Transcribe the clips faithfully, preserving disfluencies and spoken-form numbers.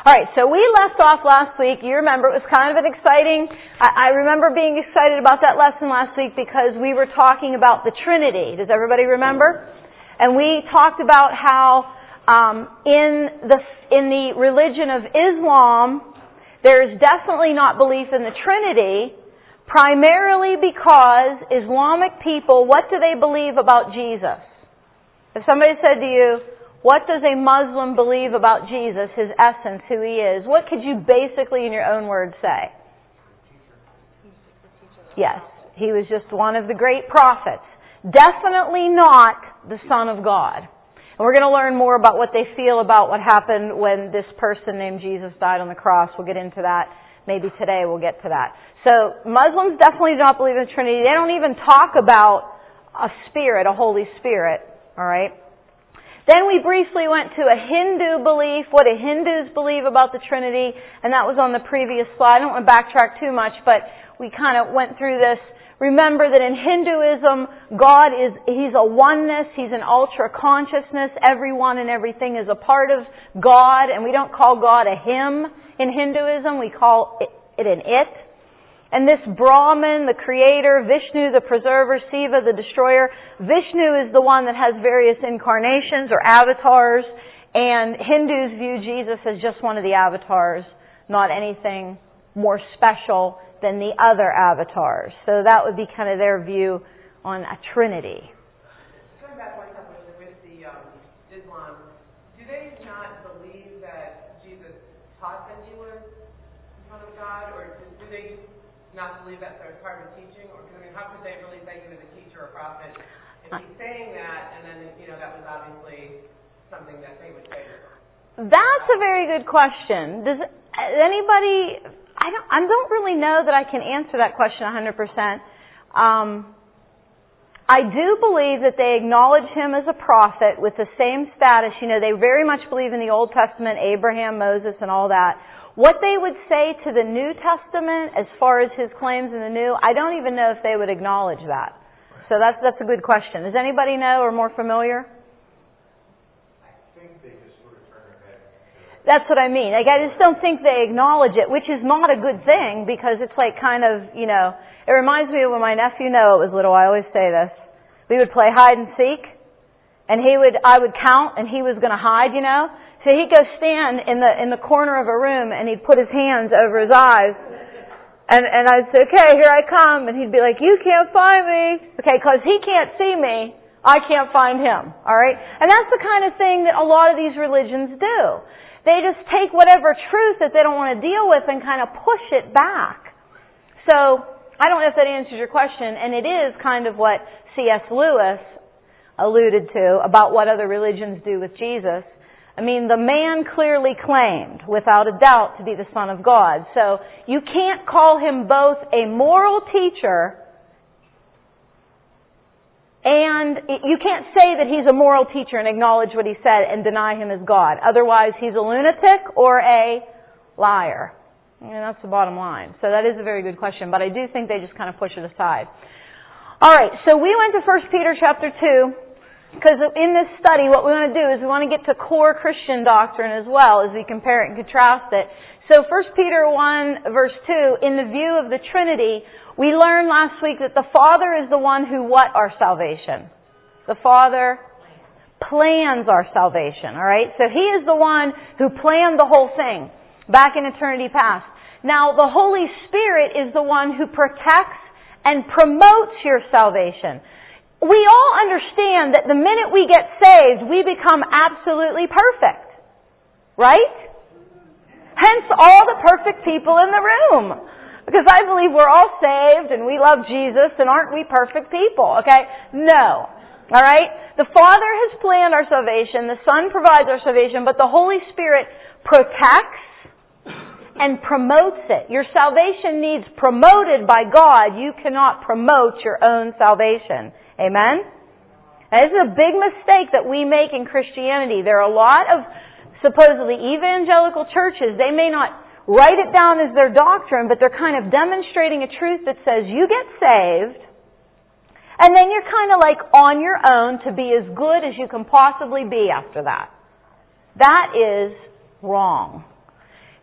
All right, so we left off last week. You remember it was kind of an exciting, I, I remember being excited about that lesson last week because we were talking about the Trinity. Does everybody remember? And we talked about how um, in the in the religion of Islam, there is definitely not belief in the Trinity, primarily because Islamic people, what do they believe about Jesus? If somebody said to you, what does a Muslim believe about Jesus, His essence, who He is? What could you basically, in your own words, say? Yes, He was just one of the great prophets. Definitely not the Son of God. And we're going to learn more about what they feel about what happened when this person named Jesus died on the cross. We'll get into that. Maybe today we'll get to that. So Muslims definitely do not believe in the Trinity. They don't even talk about a spirit, a Holy Spirit. All right? Then we briefly went to a Hindu belief, what do Hindus believe about the Trinity, and that was on the previous slide. I don't want to backtrack too much, but we kind of went through this. Remember that in Hinduism, God is, He's a oneness, He's an ultra consciousness, everyone and everything is a part of God, and we don't call God a Him in Hinduism, we call it, it an It. And this Brahman, the creator, Vishnu, the preserver, Shiva, the destroyer. Vishnu is the one that has various incarnations or avatars, and Hindus view Jesus as just one of the avatars, not anything more special than the other avatars. So that would be kind of their view on a Trinity. Going back one time with the um, Islam, do they not believe that Jesus taught that He was the Son of God, or do they not believe that there's part of teaching? Or, I mean, how could they really say he was a teacher or prophet if he's saying that, and then, you know, that was obviously something that they would say? That's a very good question. Does anybody, I don't, I don't really know that I can answer that question one hundred percent. Um, I do believe that they acknowledge him as a prophet with the same status. You know, they very much believe in the Old Testament, Abraham, Moses, and all that. What they would say to the New Testament as far as his claims in the New, I don't even know if they would acknowledge that. So that's that's a good question. Does anybody know or more familiar? I think they just sort of turn their head. That's what I mean. Like, I just don't think they acknowledge it, which is not a good thing because it's like kind of, you know, it reminds me of when my nephew Noah was little. I always say this. We would play hide and seek, and he would, I would count, and he was going to hide, you know. So he'd go stand in the in the corner of a room and he'd put his hands over his eyes. And and I'd say, okay, here I come. And he'd be like, you can't find me. Okay, because he can't see me, I can't find him. All right? And that's the kind of thing that a lot of these religions do. They just take whatever truth that they don't want to deal with and kind of push it back. So I don't know if that answers your question. And it is kind of what C S Lewis alluded to about what other religions do with Jesus. I mean, the man clearly claimed, without a doubt, to be the Son of God. So you can't call him both a moral teacher and you can't say that he's a moral teacher and acknowledge what he said and deny him as God. Otherwise, he's a lunatic or a liar. And that's the bottom line. So that is a very good question, but I do think they just kind of push it aside. All right, so we went to First Peter chapter two. Because in this study, what we want to do is we want to get to core Christian doctrine as well as we compare it and contrast it. So First Peter one, verse two, in the view of the Trinity, we learned last week that the Father is the one who what our salvation? The Father plans our salvation, all right? So He is the one who planned the whole thing back in eternity past. Now, the Holy Spirit is the one who protects and promotes your salvation. We all understand that the minute we get saved, we become absolutely perfect. Right? Hence all the perfect people in the room. Because I believe we're all saved and we love Jesus and aren't we perfect people? Okay? No. Alright? The Father has planned our salvation, the Son provides our salvation, but the Holy Spirit protects and promotes it. Your salvation needs promoted by God. You cannot promote your own salvation. Amen? And this is a big mistake that we make in Christianity. There are a lot of supposedly evangelical churches. They may not write it down as their doctrine, but they're kind of demonstrating a truth that says you get saved, and then you're kind of like on your own to be as good as you can possibly be after that. That is wrong.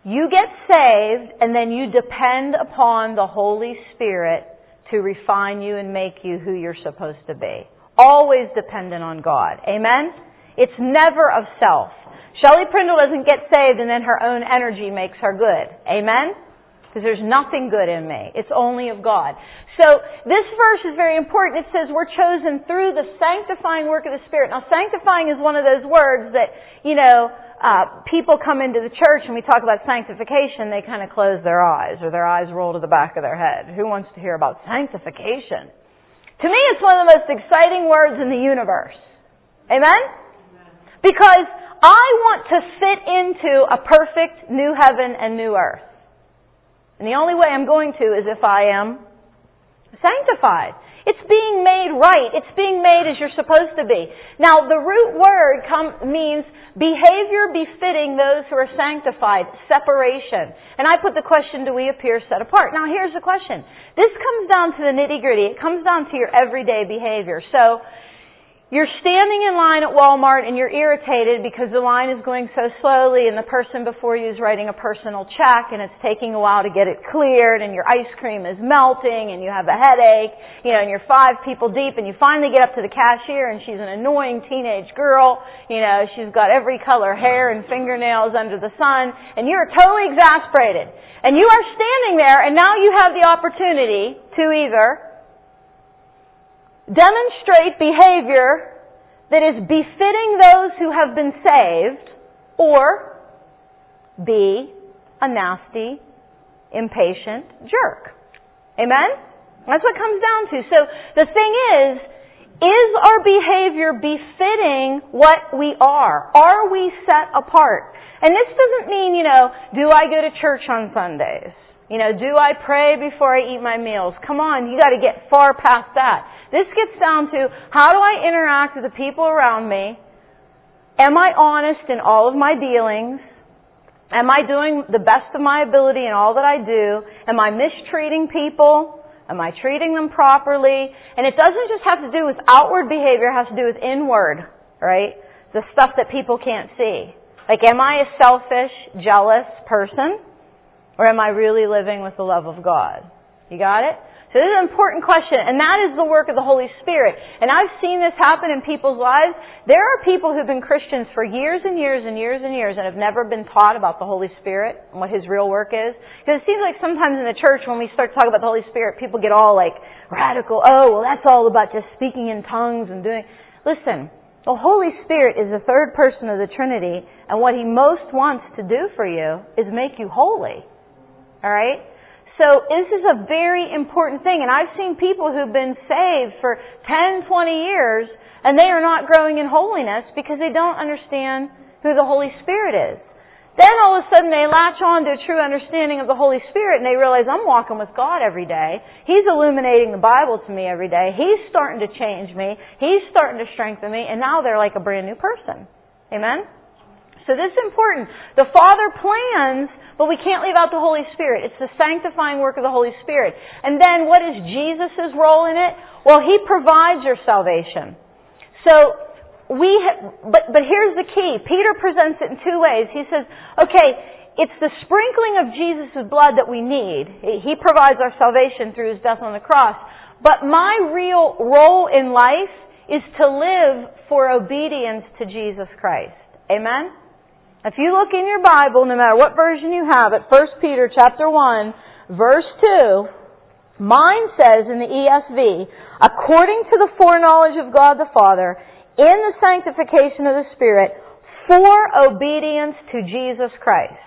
You get saved, and then you depend upon the Holy Spirit to refine you and make you who you're supposed to be. Always dependent on God. Amen? It's never of self. Shelley Prindle doesn't get saved and then her own energy makes her good. Amen? Because there's nothing good in me. It's only of God. So this verse is very important. It says we're chosen through the sanctifying work of the Spirit. Now sanctifying is one of those words that, you know, uh, people come into the church and we talk about sanctification, they kind of close their eyes or their eyes roll to the back of their head. Who wants to hear about sanctification? To me, it's one of the most exciting words in the universe. Amen? Because I want to fit into a perfect new heaven and new earth. And the only way I'm going to is if I am sanctified. It's being made right. It's being made as you're supposed to be. Now, the root word come, means behavior befitting those who are sanctified, separation. And I put the question, do we appear set apart? Now, here's the question. This comes down to the nitty-gritty. It comes down to your everyday behavior. So, you're standing in line at Walmart and you're irritated because the line is going so slowly and the person before you is writing a personal check and it's taking a while to get it cleared and your ice cream is melting and you have a headache, you know, and you're five people deep and you finally get up to the cashier and she's an annoying teenage girl, you know, she's got every color hair and fingernails under the sun and you're totally exasperated. And you are standing there and now you have the opportunity to either demonstrate behavior that is befitting those who have been saved, or be a nasty, impatient jerk. Amen? That's what it comes down to. So the thing is, is our behavior befitting what we are? Are we set apart? And this doesn't mean, you know, do I go to church on Sundays? You know, do I pray before I eat my meals? Come on, you got to get far past that. This gets down to, how do I interact with the people around me? Am I honest in all of my dealings? Am I doing the best of my ability in all that I do? Am I mistreating people? Am I treating them properly? And it doesn't just have to do with outward behavior, it has to do with inward, right? The stuff that people can't see. Like, am I a selfish, jealous person? Or am I really living with the love of God? You got it? So this is an important question, and that is the work of the Holy Spirit. And I've seen this happen in people's lives. There are people who've been Christians for years and years and years and years and have never been taught about the Holy Spirit and what His real work is. Because it seems like sometimes in the church when we start talking about the Holy Spirit, people get all like radical. Oh, well that's all about just speaking in tongues and doing... Listen, the Holy Spirit is the third person of the Trinity, and what He most wants to do for you is make you holy. Alright? So this is a very important thing. And I've seen people who've been saved for ten, twenty years and they are not growing in holiness because they don't understand who the Holy Spirit is. Then all of a sudden they latch on to a true understanding of the Holy Spirit and they realize, I'm walking with God every day. He's illuminating the Bible to me every day. He's starting to change me. He's starting to strengthen me. And now they're like a brand new person. Amen? So this is important. The Father plans, but we can't leave out the Holy Spirit. It's the sanctifying work of the Holy Spirit. And then what is Jesus' role in it? Well, He provides your salvation. So we, ha- but, but here's the key. Peter presents it in two ways. He says, okay, it's the sprinkling of Jesus' blood that we need. He provides our salvation through His death on the cross. But my real role in life is to live for obedience to Jesus Christ. Amen? If you look in your Bible, no matter what version you have, at First Peter chapter one, verse two, mine says in the E S V, according to the foreknowledge of God the Father, in the sanctification of the Spirit, for obedience to Jesus Christ.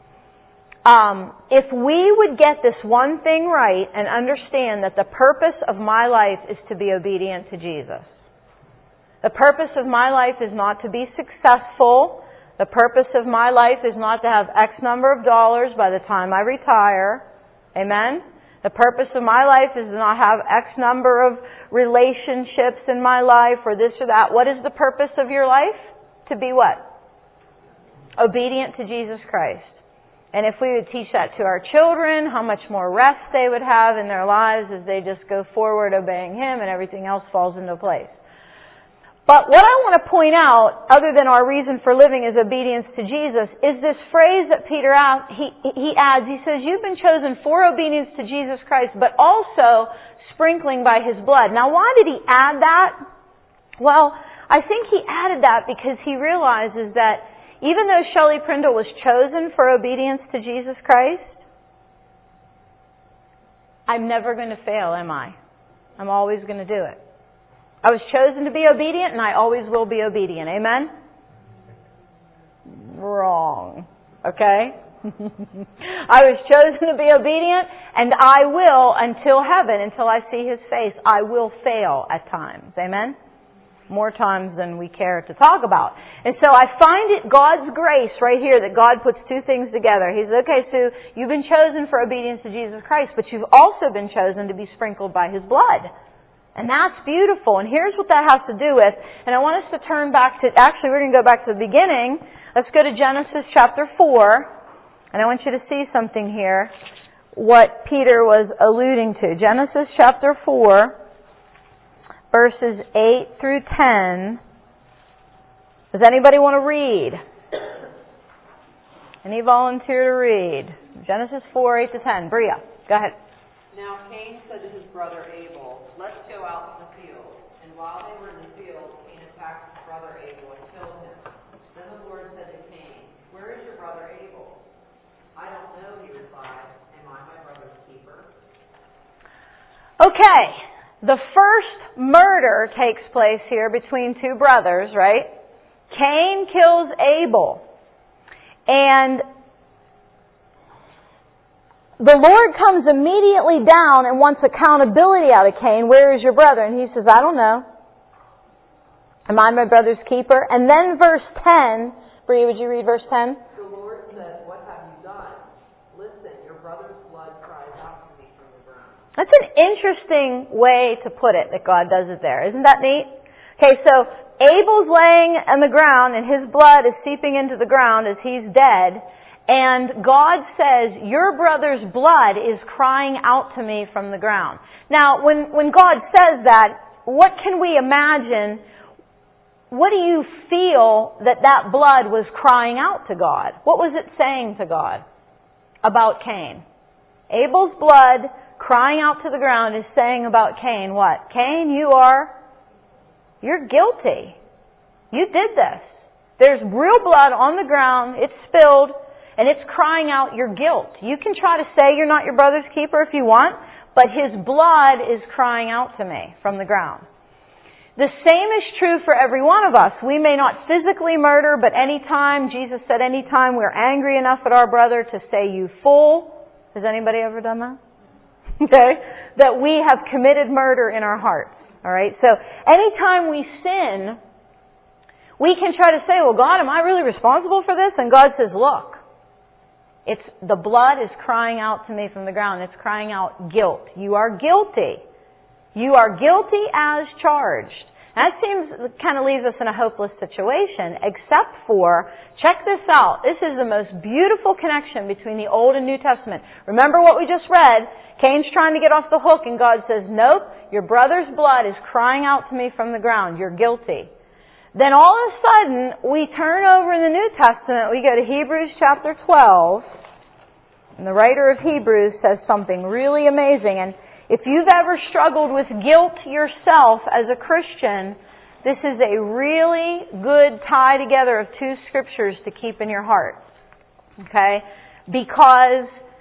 Um, if we would get this one thing right and understand that the purpose of my life is to be obedient to Jesus. The purpose of my life is not to be successful. The purpose of my life is not to have X number of dollars by the time I retire. Amen? The purpose of my life is to not have X number of relationships in my life or this or that. What is the purpose of your life? To be what? Obedient to Jesus Christ. And if we would teach that to our children, how much more rest they would have in their lives as they just go forward obeying Him and everything else falls into place. But what I want to point out, other than our reason for living is obedience to Jesus, is this phrase that Peter adds, he, he adds, he says, you've been chosen for obedience to Jesus Christ, but also sprinkling by His blood. Now why did he add that? Well, I think he added that because he realizes that even though Shelley Prindle was chosen for obedience to Jesus Christ, I'm never going to fail, am I? I'm always going to do it. I was chosen to be obedient, and I always will be obedient. Amen? Wrong. Okay? I was chosen to be obedient, and I will until heaven, until I see His face. I will fail at times. Amen? More times than we care to talk about. And so I find it God's grace right here that God puts two things together. He says, okay, Sue, you've been chosen for obedience to Jesus Christ, but you've also been chosen to be sprinkled by His blood. And that's beautiful. And here's what that has to do with. And I want us to turn back to, actually we're going to go back to the beginning. Let's go to Genesis chapter four. And I want you to see something here. What Peter was alluding to. Genesis chapter four, verses eight through ten. Does anybody want to read? Any volunteer to read? Genesis four, eight to ten. Bria, go ahead. Now Cain said to his brother Abel, let's go out to the field. And while they were in the field, Cain attacked his brother Abel and killed him. Then the Lord said to Cain, where is your brother Abel? I don't know, he replied. Am I my brother's keeper? Okay, the first murder takes place here between two brothers, right? Cain kills Abel. And the Lord comes immediately down and wants accountability out of Cain. Where is your brother? And he says, I don't know. Am I my brother's keeper? And then verse ten, Bria, would you read verse ten? The Lord said, what have you done? Listen, your brother's blood cries out to me from the ground. That's an interesting way to put it, that God does it there. Isn't that neat? Okay, so Abel's laying on the ground and his blood is seeping into the ground as he's dead. And God says, your brother's blood is crying out to me from the ground. Now, when, when God says that, what can we imagine? What do you feel that that blood was crying out to God? What was it saying to God about Cain? Abel's blood crying out to the ground is saying about Cain what? Cain, you are, you're guilty. You did this. There's real blood on the ground. It's spilled. And it's crying out your guilt. You can try to say you're not your brother's keeper if you want, but his blood is crying out to me from the ground. The same is true for every one of us. We may not physically murder, but anytime, Jesus said anytime we're angry enough at our brother to say, you fool. Has anybody ever done that? Okay? That we have committed murder in our hearts. Alright? So, anytime we sin, we can try to say, well, God, am I really responsible for this? And God says, look. It's, the blood is crying out to me from the ground. It's crying out guilt. You are guilty. You are guilty as charged. That seems, kind of leaves us in a hopeless situation, except for, check this out. This is the most beautiful connection between the Old and New Testament. Remember what we just read? Cain's trying to get off the hook and God says, nope, your brother's blood is crying out to me from the ground. You're guilty. Then all of a sudden, we turn over in the New Testament, we go to Hebrews chapter twelve, and the writer of Hebrews says something really amazing. And if you've ever struggled with guilt yourself as a Christian, this is a really good tie together of two scriptures to keep in your heart. Okay? Because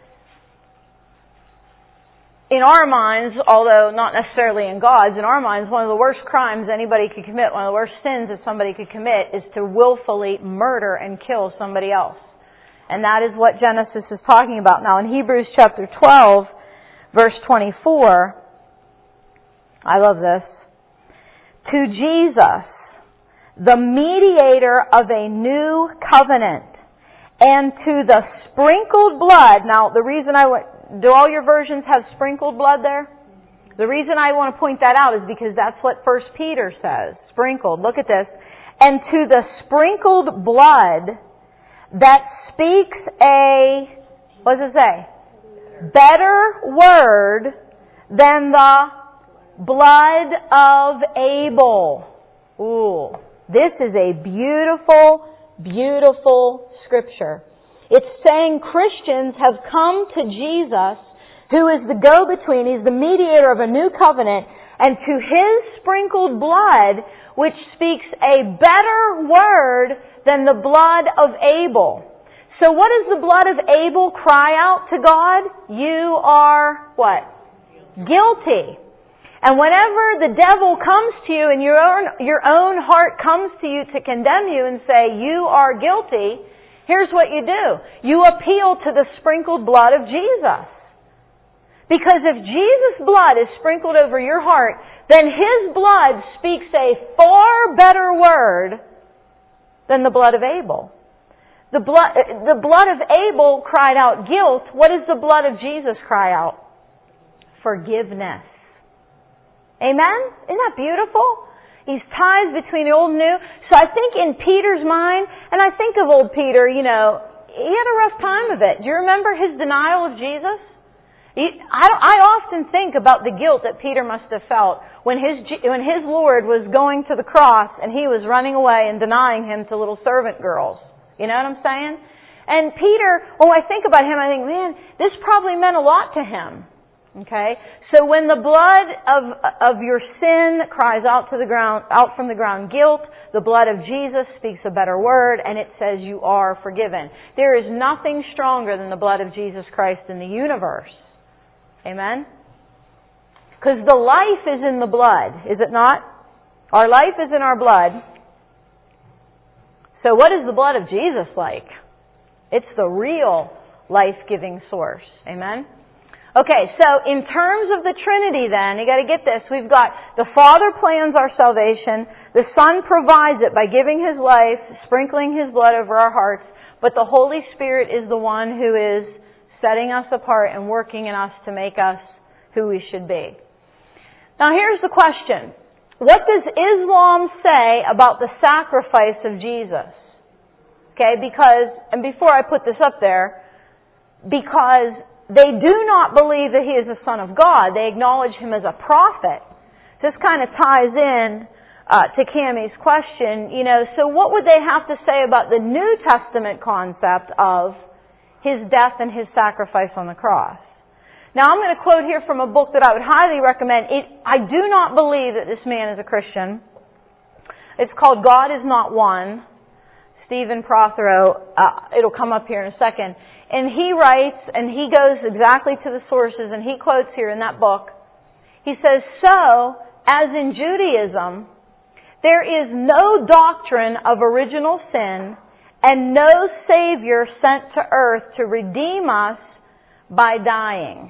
in our minds, although not necessarily in God's, in our minds, one of the worst crimes anybody could commit, one of the worst sins that somebody could commit is to willfully murder and kill somebody else. And that is what Genesis is talking about. Now in Hebrews chapter twelve, verse twenty-four, I love this. To Jesus, the mediator of a new covenant, and to the sprinkled blood. Now the reason I want, do all your versions have sprinkled blood there? The reason I want to point that out is because that's what First Peter says. Sprinkled. Look at this. And to the sprinkled blood that speaks a, what does it say? Better word than the blood of Abel. Ooh, this is a beautiful, beautiful scripture. It's saying Christians have come to Jesus, who is the go-between. He's the mediator of a new covenant, and to His sprinkled blood, which speaks a better word than the blood of Abel. So what does the blood of Abel cry out to God? You are what? Guilty. And whenever the devil comes to you and your own, your own heart comes to you to condemn you and say, you are guilty, here's what you do. You appeal to the sprinkled blood of Jesus. Because if Jesus' blood is sprinkled over your heart, then His blood speaks a far better word than the blood of Abel. The blood, the blood of Abel cried out guilt. What does the blood of Jesus cry out? Forgiveness. Amen? Isn't that beautiful? These ties between the old and new. So I think in Peter's mind, and I think of old Peter, you know, he had a rough time of it. Do you remember his denial of Jesus? He, I, I often think about the guilt that Peter must have felt when his, when his Lord was going to the cross and he was running away and denying Him to little servant girls. You know what I'm saying? And Peter, when I think about him, I think, man, this probably meant a lot to him. Okay? So when the blood of, of your sin cries out to the ground, out from the ground guilt, the blood of Jesus speaks a better word, and it says you are forgiven. There is nothing stronger than the blood of Jesus Christ in the universe. Amen? Because the life is in the blood, is it not? Our life is in our blood. So what is the blood of Jesus like? It's the real life-giving source. Amen? Okay, so in terms of the Trinity then, you got to get this. We've got the Father plans our salvation, the Son provides it by giving His life, sprinkling His blood over our hearts, but the Holy Spirit is the one who is setting us apart and working in us to make us who we should be. Now here's the question. What does Islam say about the sacrifice of Jesus? Okay, because, and before I put this up there, because they do not believe that He is the Son of God. They acknowledge Him as a prophet. This kind of ties in uh, to Cammie's question, you know, so what would they have to say about the New Testament concept of His death and His sacrifice on the cross? Now I'm going to quote here from a book that I would highly recommend. It, I do not believe that this man is a Christian. It's called God is Not One. Stephen Prothero, uh, it'll come up here in a second. And he writes, and he goes exactly to the sources, and he quotes here in that book. He says, so, as in Judaism, there is no doctrine of original sin and no Savior sent to earth to redeem us by dying.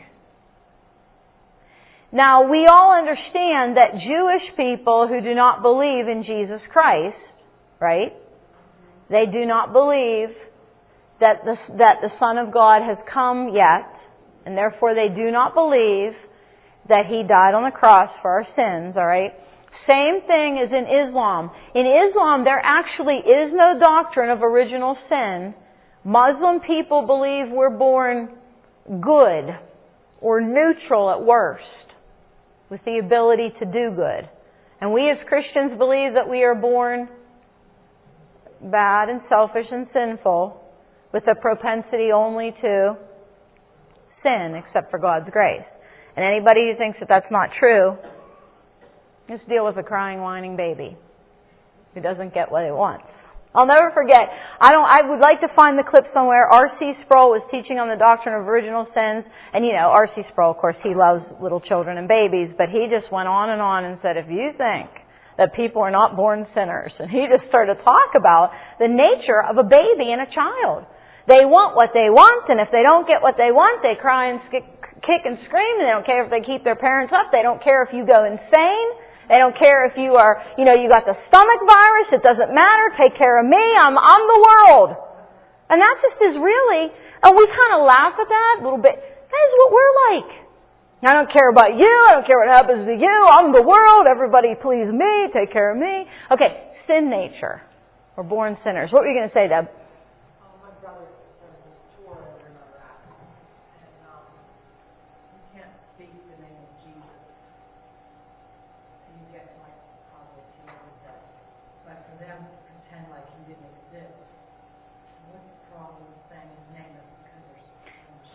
Now, we all understand that Jewish people who do not believe in Jesus Christ, right? They do not believe that the, that the Son of God has come yet, and therefore they do not believe that He died on the cross for our sins, alright? Same thing as in Islam. In Islam, there actually is no doctrine of original sin. Muslim people believe we're born good or neutral at worst, with the ability to do good. And we as Christians believe that we are born bad and selfish and sinful, with a propensity only to sin, except for God's grace. And anybody who thinks that that's not true, just deal with a crying, whining baby who doesn't get what he wants. I'll never forget. I don't. I would like to find the clip somewhere. R C Sproul was teaching on the doctrine of original sins, and you know, R C Sproul, of course, he loves little children and babies, but he just went on and on and said, if you think that people are not born sinners, and he just started to talk about the nature of a baby and a child. They want what they want, and if they don't get what they want, they cry and sk- kick and scream, and they don't care if they keep their parents up. They don't care if you go insane. They don't care if you are, you know, you got the stomach virus. It doesn't matter. Take care of me. I'm, I'm the world. And that just is really, and we kind of laugh at that a little bit. That is what we're like. I don't care about you. I don't care what happens to you. I'm the world. Everybody please me. Take care of me. Okay, sin nature. We're born sinners. What were you going to say, Deb?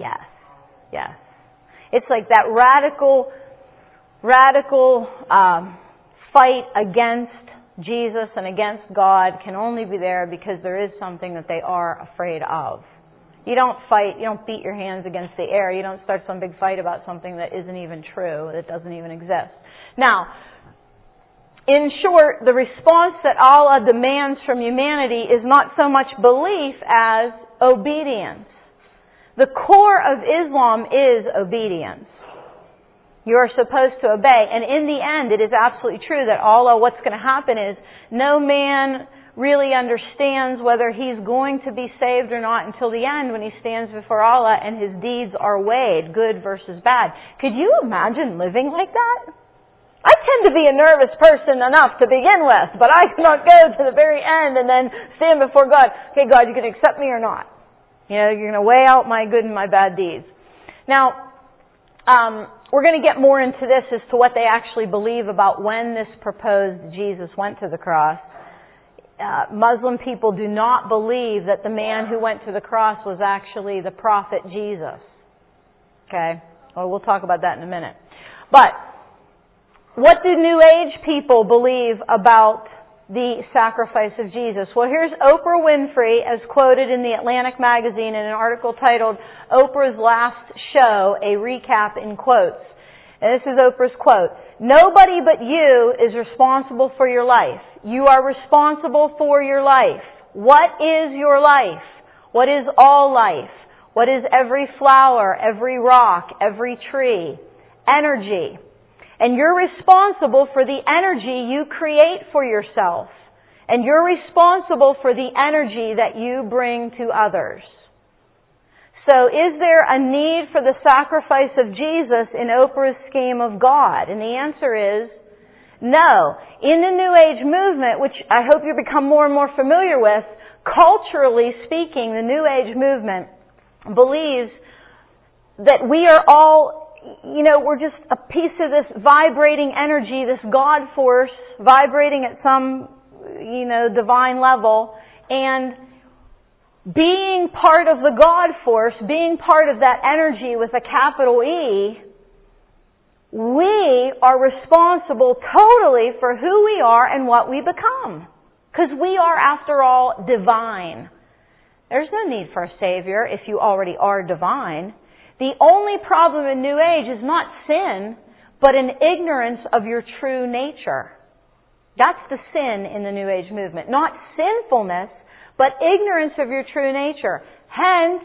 Yes. Yes. It's like that radical, radical um, fight against Jesus and against God can only be there because there is something that they are afraid of. You don't fight, you don't beat your hands against the air, you don't start some big fight about something that isn't even true, that doesn't even exist. Now, in short, the response that Allah demands from humanity is not so much belief as obedience. The core of Islam is obedience. You are supposed to obey. And in the end, it is absolutely true that Allah, what's going to happen is no man really understands whether he's going to be saved or not until the end when he stands before Allah and his deeds are weighed, good versus bad. Could you imagine living like that? I tend to be a nervous person enough to begin with, but I cannot go to the very end and then stand before God. Okay, God, you can accept me or not? You know, you're going to weigh out my good and my bad deeds. Now, um, we're going to get more into this as to what they actually believe about when this proposed Jesus went to the cross. Uh, Muslim people do not believe that the man who went to the cross was actually the prophet Jesus. Okay? Well, we'll talk about that in a minute. But what do New Age people believe about the sacrifice of Jesus? Well, here's Oprah Winfrey as quoted in the Atlantic magazine in an article titled Oprah's Last Show, a recap in quotes. And this is Oprah's quote. Nobody but you is responsible for your life. You are responsible for your life. What is your life? What is all life? What is every flower, every rock, every tree? Energy. And you're responsible for the energy you create for yourself. And you're responsible for the energy that you bring to others. So is there a need for the sacrifice of Jesus in Oprah's scheme of God? And the answer is no. In the New Age movement, which I hope you become more and more familiar with, culturally speaking, the New Age movement believes that we are all, you know, we're just a piece of this vibrating energy, this God force, vibrating at some, you know, divine level, and being part of the God force, being part of that energy with a capital E, we are responsible totally for who we are and what we become. Because we are, after all, divine. There's no need for a Savior if you already are divine. The only problem in New Age is not sin, but an ignorance of your true nature. That's the sin in the New Age movement. Not sinfulness, but ignorance of your true nature. Hence,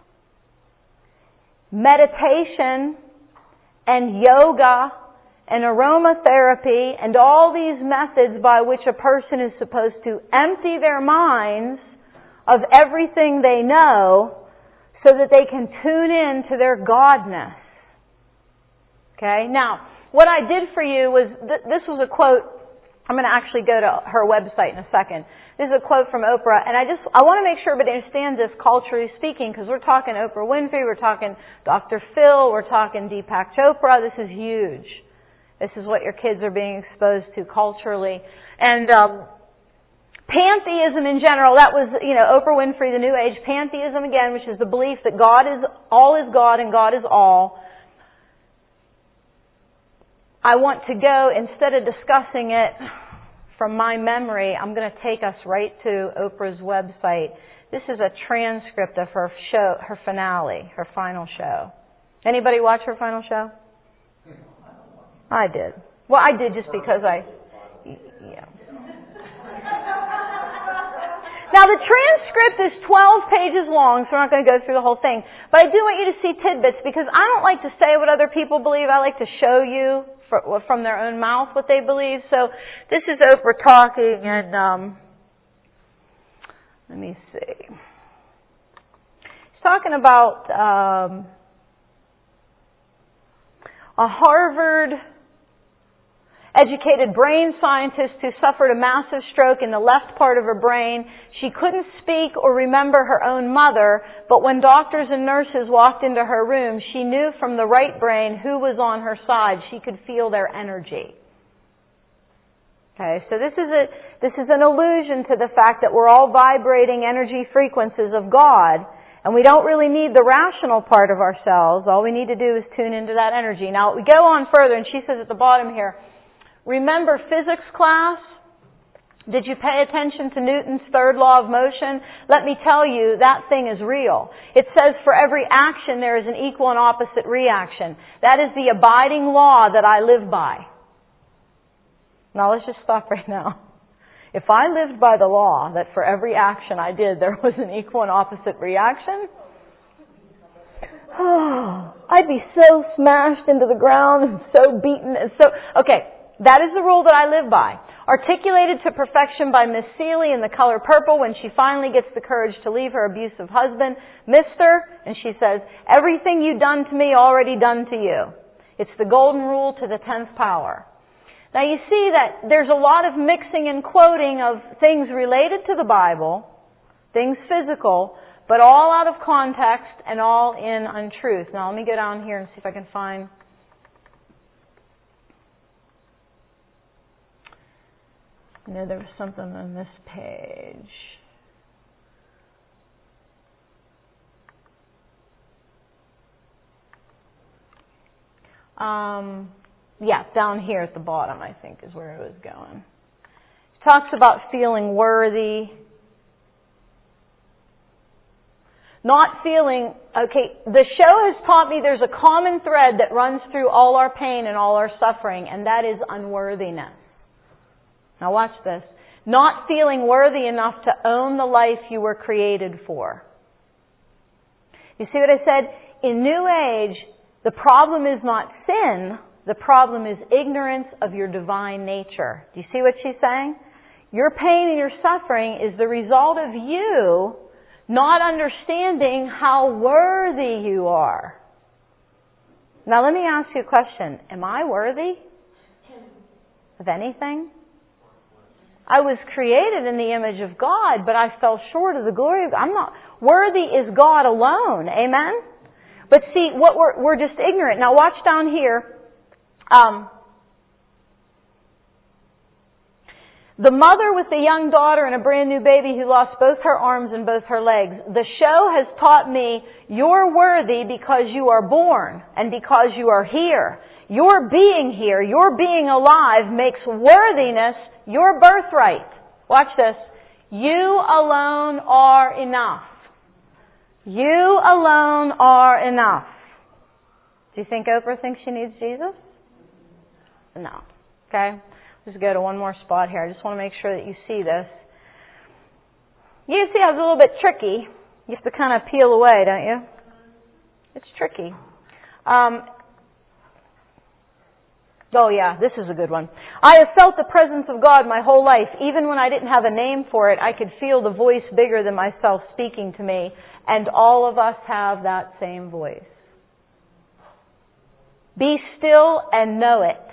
meditation and yoga and aromatherapy and all these methods by which a person is supposed to empty their minds of everything they know so that they can tune in to their godness. Okay? Now, what I did for you was, th- this was a quote. I'm going to actually go to her website in a second. This is a quote from Oprah, and I just, I want to make sure everybody understands this culturally speaking, because we're talking Oprah Winfrey, we're talking Doctor Phil, we're talking Deepak Chopra. This is huge. This is what your kids are being exposed to culturally. And, um, pantheism in general, that was, you know, Oprah Winfrey, the New Age. Pantheism, again, which is the belief that God is, all is God and God is all. I want to go, instead of discussing it from my memory, I'm going to take us right to Oprah's website. This is a transcript of her show, her finale, her final show. Anybody watch her final show? I did. Well, I did just because I, yeah. Now, the transcript is twelve pages long, so we're not going to go through the whole thing. But I do want you to see tidbits, because I don't like to say what other people believe. I like to show you for, from their own mouth what they believe. So this is Oprah talking, and um, let me see. She's talking about um, a Harvard educated brain scientist who suffered a massive stroke in the left part of her brain. She couldn't speak or remember her own mother, but when doctors and nurses walked into her room, she knew from the right brain who was on her side. She could feel their energy. Okay, so this is a this is an allusion to the fact that we're all vibrating energy frequencies of God, And we don't really need the rational part of ourselves. All we need to do is tune into that energy. Now, we go on further, and she says at the bottom here, remember physics class? Did you pay attention to Newton's third law of motion? Let me tell you, that thing is real. It says for every action there is an equal and opposite reaction. That is the abiding law that I live by. Now let's just stop right now. If I lived by the law that for every action I did there was an equal and opposite reaction, oh, I'd be so smashed into the ground and so beaten and so... Okay, that is the rule that I live by. Articulated to perfection by Miss Seeley in The Color Purple when she finally gets the courage to leave her abusive husband, Mister, and she says, everything you done to me already done to you. It's the golden rule to the tenth power. Now you see that there's a lot of mixing and quoting of things related to the Bible, things physical, but all out of context and all in untruth. Now let me go down here and see if I can find... I know there was something on this page. Um, yeah, down here at the bottom, I think, is where it was going. It talks about feeling worthy. Not feeling, okay, the show has taught me there's a common thread that runs through all our pain and all our suffering, and that is unworthiness. Now watch this. Not feeling worthy enough to own the life you were created for. You see what I said? In New Age, the problem is not sin. The problem is ignorance of your divine nature. Do you see what she's saying? Your pain and your suffering is the result of you not understanding how worthy you are. Now let me ask you a question. Am I worthy of anything? I was created in the image of God, but I fell short of the glory of God. I'm not worthy is God alone. Amen? But see, what we're we're just ignorant. Now watch down here. Um, the mother with the young daughter and a brand new baby who lost both her arms and both her legs. The show has taught me you're worthy because you are born and because you are here. Your being here, your being alive makes worthiness your birthright. Watch this. You alone are enough. You alone are enough. Do you think Oprah thinks she needs Jesus? No. Okay? Let's go to one more spot here. I just want to make sure that you see this. You see how it's a little bit tricky. You have to kind of peel away, don't you? It's tricky. Um, Oh yeah, this is a good one. I have felt the presence of God my whole life. Even when I didn't have a name for it, I could feel the voice bigger than myself speaking to me. And all of us have that same voice. Be still and know it.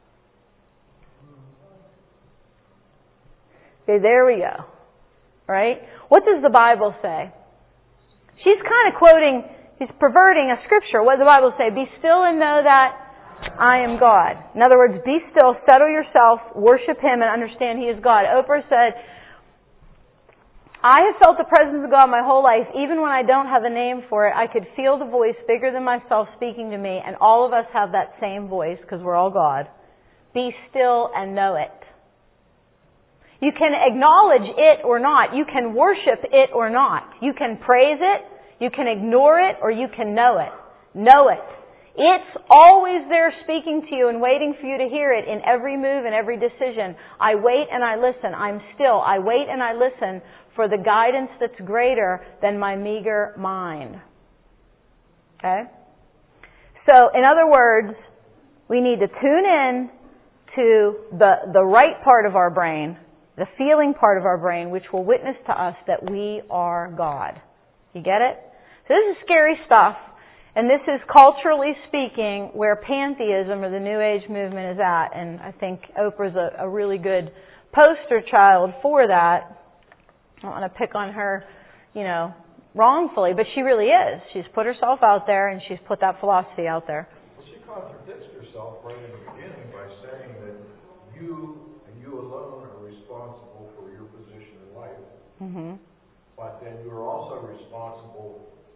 Okay, there we go. Right? What does the Bible say? She's kind of quoting, he's perverting a scripture. What does the Bible say? Be still and know that I am God. In other words, be still, settle yourself, worship Him, and understand He is God. Oprah said, I have felt the presence of God my whole life. Even when I don't have a name for it, I could feel the voice bigger than myself speaking to me, and all of us have that same voice because we're all God. Be still and know it. You can acknowledge it or not. You can worship it or not. You can praise it, you can ignore it, or you can know it. Know it. It's always there speaking to you and waiting for you to hear it in every move and every decision. I wait and I listen. I'm still. I wait and I listen for the guidance that's greater than my meager mind. Okay? So, in other words, we need to tune in to the, the right part of our brain, the feeling part of our brain, which will witness to us that we are God. You get it? So this is scary stuff. And this is, culturally speaking, where pantheism or the New Age movement is at. And I think Oprah's a, a really good poster child for that. I don't want to pick on her, you know, wrongfully, but she really is. She's put herself out there and she's put that philosophy out there. Well, she contradicts herself right in the beginning by saying that you and you alone are responsible for your position in life. Mm-hmm. But then you are also responsible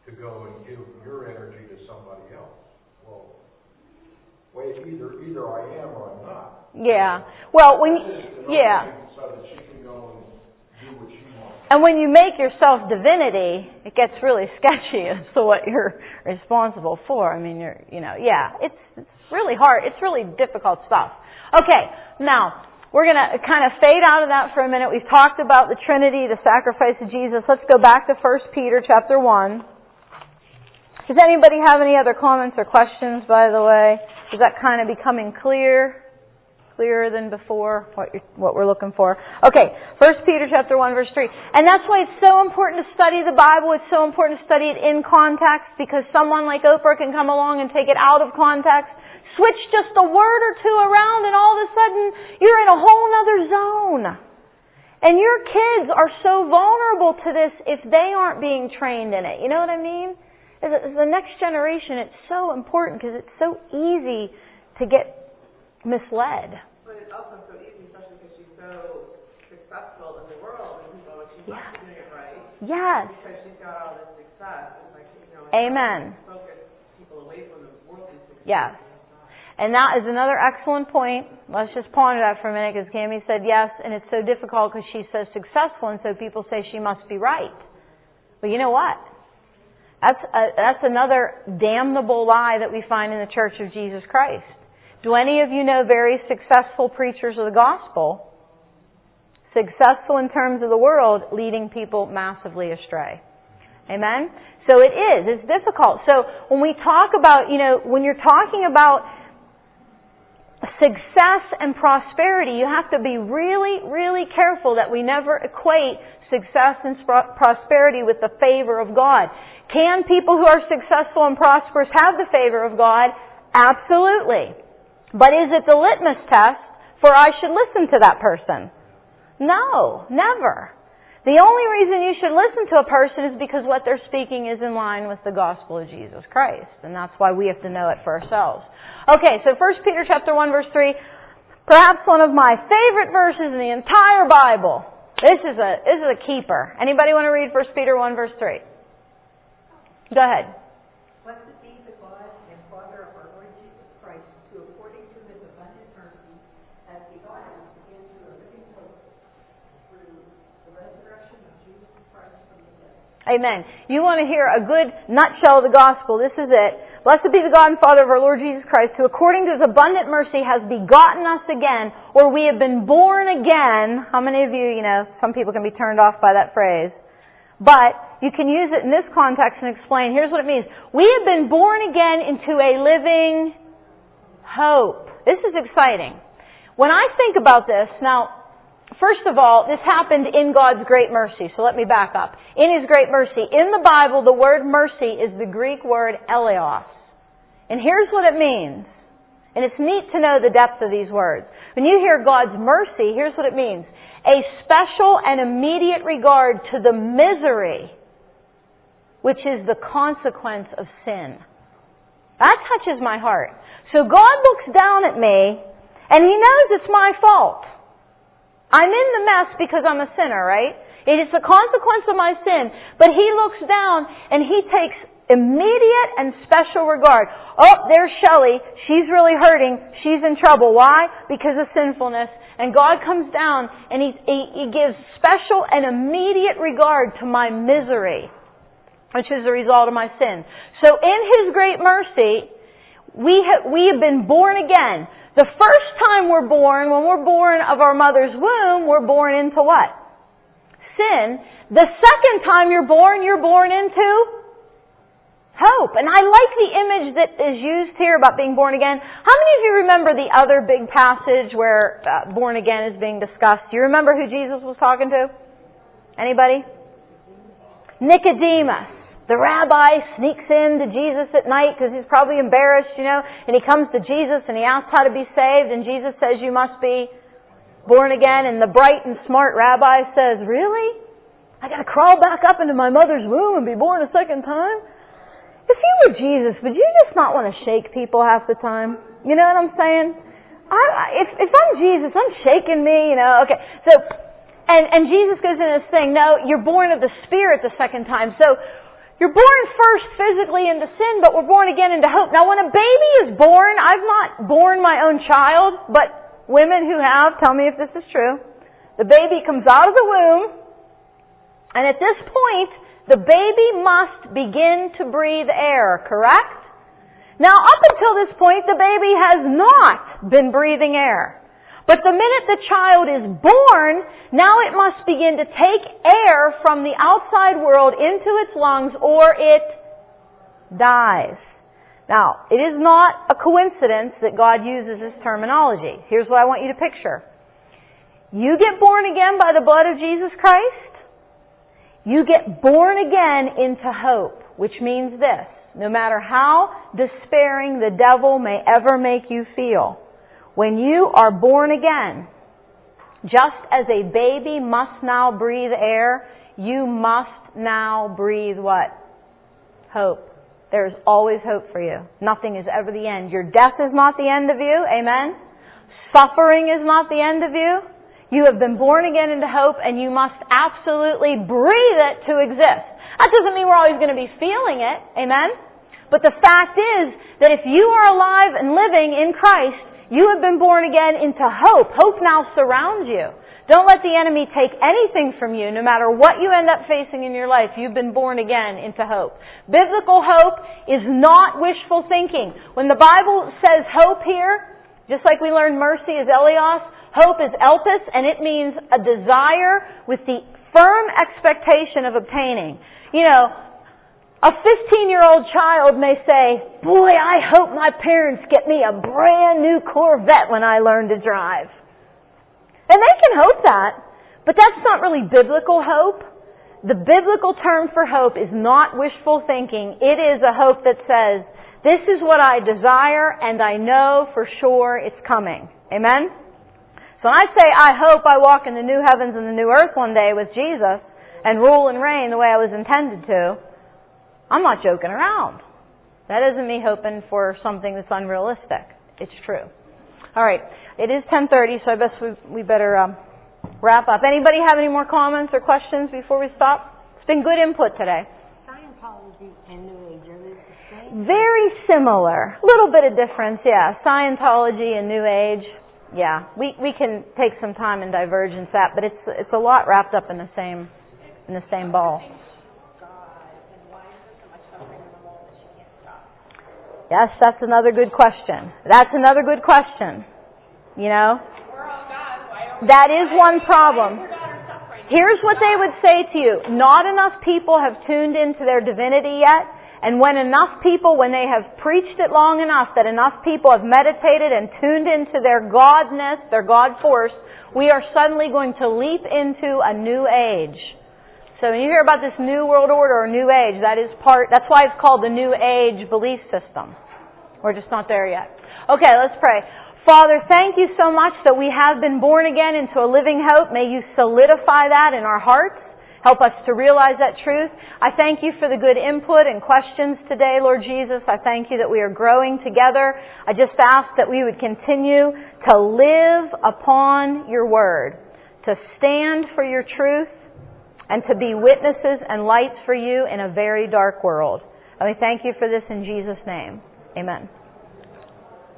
to go and give your energy to somebody else. Well, wait, either either I am or I'm not. Yeah. Well, when you, yeah. So that she can go and do what she wants. And when you make yourself divinity, it gets really sketchy as to what you're responsible for. I mean, you're, you know, yeah, it's, it's really hard. It's really difficult stuff. Okay, now, we're going to kind of fade out of that for a minute. We've talked about the Trinity, the sacrifice of Jesus. Let's go back to First Peter chapter one. Does anybody have any other comments or questions, by the way? Is that kind of becoming clear? Clearer than before, what, you're, what we're looking for. Okay, First Peter chapter one, verse three. And that's why it's so important to study the Bible. It's so important to study it in context, because someone like Oprah can come along and take it out of context, switch just a word or two around, and all of a sudden you're in a whole other zone. And your kids are so vulnerable to this if they aren't being trained in it. You know what I mean? As the next generation, it's so important because it's so easy to get misled. But it's also so easy, especially because she's so successful in the world, and people know she Yeah. must be doing it right. Yes. Because she's got all this success. It's like, you know, Amen. focus people away from the worldly success. Yes. And that is another excellent point. Let's just ponder that for a minute, because Cammie said yes, and it's so difficult because she's so successful, and so people say she must be right. But you know what? That's a, that's another damnable lie that we find in the Church of Jesus Christ. Do any of you know very successful preachers of the gospel, successful in terms of the world, leading people massively astray? Amen? So it is. It's difficult. So when we talk about, you know, when you're talking about success and prosperity, you have to be really, really careful that we never equate success and prosperity with the favor of God. Can people who are successful and prosperous have the favor of God? Absolutely. But is it the litmus test for I should listen to that person? No, never. The only reason you should listen to a person is because what they're speaking is in line with the gospel of Jesus Christ. And that's why we have to know it for ourselves. Okay, so First Peter chapter one, verse three, perhaps one of my favorite verses in the entire Bible. This is a this is a keeper. Anybody want to read First Peter one, verse three? Go ahead. Blessed be the God and Father of our Lord Jesus Christ, who according to His abundant mercy has begotten us again to a living hope through the resurrection of Jesus Christ from the dead. Amen. You want to hear a good nutshell of the gospel? This is it. Blessed be the God and Father of our Lord Jesus Christ, who according to His abundant mercy has begotten us again, or we have been born again. How many of you, you know, some people can be turned off by that phrase. But you can use it in this context and explain. Here's what it means. We have been born again into a living hope. This is exciting. When I think about this, now, first of all, this happened in God's great mercy. So let me back up. In His great mercy. In the Bible, the word mercy is the Greek word eleos. And here's what it means. And it's neat to know the depth of these words. When you hear God's mercy, here's what it means. A special and immediate regard to the misery, which is the consequence of sin. That touches my heart. So God looks down at me, and He knows it's my fault. I'm in the mess because I'm a sinner, right? It is the consequence of my sin. But He looks down, and He takes immediate and special regard. Oh, there's Shelley. She's really hurting. She's in trouble. Why? Because of sinfulness. And God comes down and He, he, he gives special and immediate regard to my misery, which is the result of my sin. So in His great mercy, we have, we have been born again. The first time we're born, when we're born of our mother's womb, we're born into what? Sin. The second time you're born, you're born into hope. And I like the image that is used here about being born again. How many of you remember the other big passage where uh, born again is being discussed? Do you remember who Jesus was talking to? Anybody? Nicodemus. The rabbi sneaks in to Jesus at night because he's probably embarrassed, you know, and he comes to Jesus and he asks how to be saved, and Jesus says, you must be born again. And the bright and smart rabbi says, really? I got to crawl back up into my mother's womb and be born a second time? If you were Jesus, would you just not want to shake people half the time? You know what I'm saying? I, if, if I'm Jesus, I'm shaking me, you know. Okay, so, and, and Jesus goes in this thing, no, you're born of the Spirit the second time. So, You're born first physically into sin, but we're born again into hope. Now when a baby is born, I've not born my own child, but women who have, tell me if this is true. The baby comes out of the womb, and at this point, the baby must begin to breathe air, correct? Now up until this point, the baby has not been breathing air. But the minute the child is born, now it must begin to take air from the outside world into its lungs or it dies. Now, it is not a coincidence that God uses this terminology. Here's what I want you to picture. You get born again by the blood of Jesus Christ. You get born again into hope, which means this. No matter how despairing the devil may ever make you feel, when you are born again, just as a baby must now breathe air, you must now breathe what? Hope. There is always hope for you. Nothing is ever the end. Your death is not the end of you. Amen? Suffering is not the end of you. You have been born again into hope, and you must absolutely breathe it to exist. That doesn't mean we're always going to be feeling it. Amen? But the fact is that if you are alive and living in Christ, you have been born again into hope. Hope now surrounds you. Don't let the enemy take anything from you, no matter what you end up facing in your life. You've been born again into hope. Biblical hope is not wishful thinking. When the Bible says hope here, just like we learned mercy is Elios, hope is elpis, and it means a desire with the firm expectation of obtaining. You know, a fifteen-year-old child may say, boy, I hope my parents get me a brand new Corvette when I learn to drive. And they can hope that, but that's not really biblical hope. The biblical term for hope is not wishful thinking. It is a hope that says, this is what I desire and I know for sure it's coming. Amen? So when I say I hope I walk in the new heavens and the new earth one day with Jesus and rule and reign the way I was intended to, I'm not joking around. That isn't me hoping for something that's unrealistic. It's true. All right. It is ten thirty, so I guess we, we better um, wrap up. Anybody have any more comments or questions before we stop? It's been good input today. Scientology and New Age, are they the same? Very similar. A little bit of difference, yeah. Scientology and New Age, yeah. We we can take some time and divergence that, but it's it's a lot wrapped up in the same in the same ball. Yes, that's another good question. That's another good question. You know? That is one problem. Here's what they would say to you. Not enough people have tuned into their divinity yet. And when enough people, when they have preached it long enough, that enough people have meditated and tuned into their godness, their God force, we are suddenly going to leap into a new age. So when you hear about this new world order or new age, that is part, that's why it's called the New Age belief system. We're just not there yet. Okay, let's pray. Father, thank you so much that we have been born again into a living hope. May you solidify that in our hearts. Help us to realize that truth. I thank you for the good input and questions today, Lord Jesus. I thank you that we are growing together. I just ask that we would continue to live upon your word, to stand for your truth, and to be witnesses and lights for you in a very dark world. And we thank you for this in Jesus' name. Amen.